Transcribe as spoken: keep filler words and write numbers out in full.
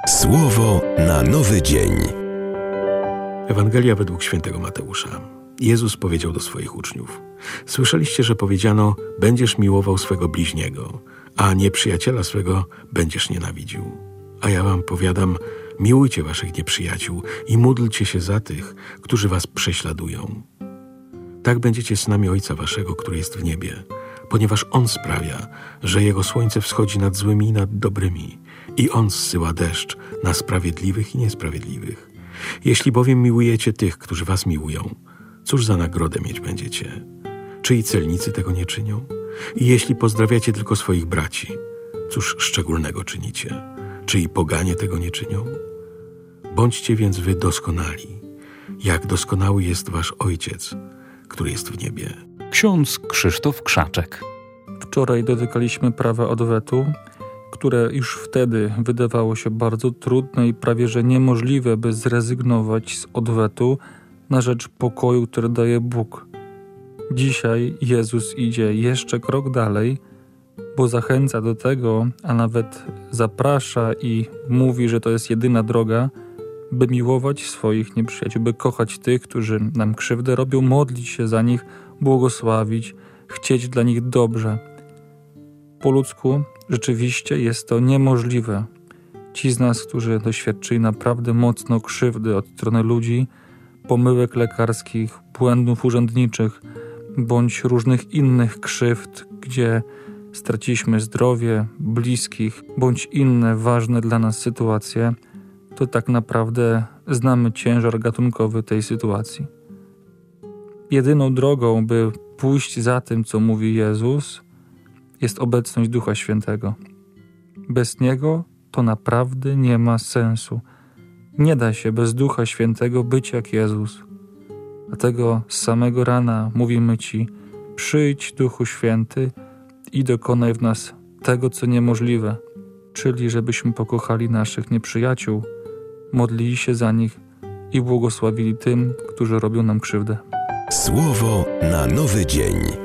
Słowo na nowy dzień. Ewangelia według świętego Mateusza. Jezus powiedział do swoich uczniów: Słyszeliście, że powiedziano: będziesz miłował swego bliźniego, a nieprzyjaciela swego będziesz nienawidził. A ja wam powiadam: miłujcie waszych nieprzyjaciół i módlcie się za tych, którzy was prześladują. Tak będziecie synami Ojca waszego, który jest w niebie, ponieważ On sprawia, że Jego słońce wschodzi nad złymi i nad dobrymi, i On zsyła deszcz na sprawiedliwych i niesprawiedliwych. Jeśli bowiem miłujecie tych, którzy was miłują, cóż za nagrodę mieć będziecie? Czy i celnicy tego nie czynią? I jeśli pozdrawiacie tylko swoich braci, cóż szczególnego czynicie? Czy i poganie tego nie czynią? Bądźcie więc wy doskonali, jak doskonały jest wasz Ojciec, który jest w niebie. Ksiądz Krzysztof Krzaczek. Wczoraj dotykaliśmy prawa odwetu, które już wtedy wydawało się bardzo trudne i prawie że niemożliwe, by zrezygnować z odwetu na rzecz pokoju, który daje Bóg. Dzisiaj Jezus idzie jeszcze krok dalej, bo zachęca do tego, a nawet zaprasza i mówi, że to jest jedyna droga, by miłować swoich nieprzyjaciół, by kochać tych, którzy nam krzywdę robią, modlić się za nich, błogosławić, chcieć dla nich dobrze. Po ludzku rzeczywiście jest to niemożliwe. Ci z nas, którzy doświadczyli naprawdę mocno krzywdy od strony ludzi, pomyłek lekarskich, błędów urzędniczych, bądź różnych innych krzywd, gdzie straciliśmy zdrowie, bliskich, bądź inne ważne dla nas sytuacje, to tak naprawdę znamy ciężar gatunkowy tej sytuacji. Jedyną drogą, by pójść za tym, co mówi Jezus, jest obecność Ducha Świętego. Bez Niego to naprawdę nie ma sensu. Nie da się bez Ducha Świętego być jak Jezus. Dlatego z samego rana mówimy Ci: przyjdź, Duchu Święty, i dokonaj w nas tego, co niemożliwe, czyli żebyśmy pokochali naszych nieprzyjaciół, modlili się za nich i błogosławili tym, którzy robią nam krzywdę. Słowo na nowy dzień.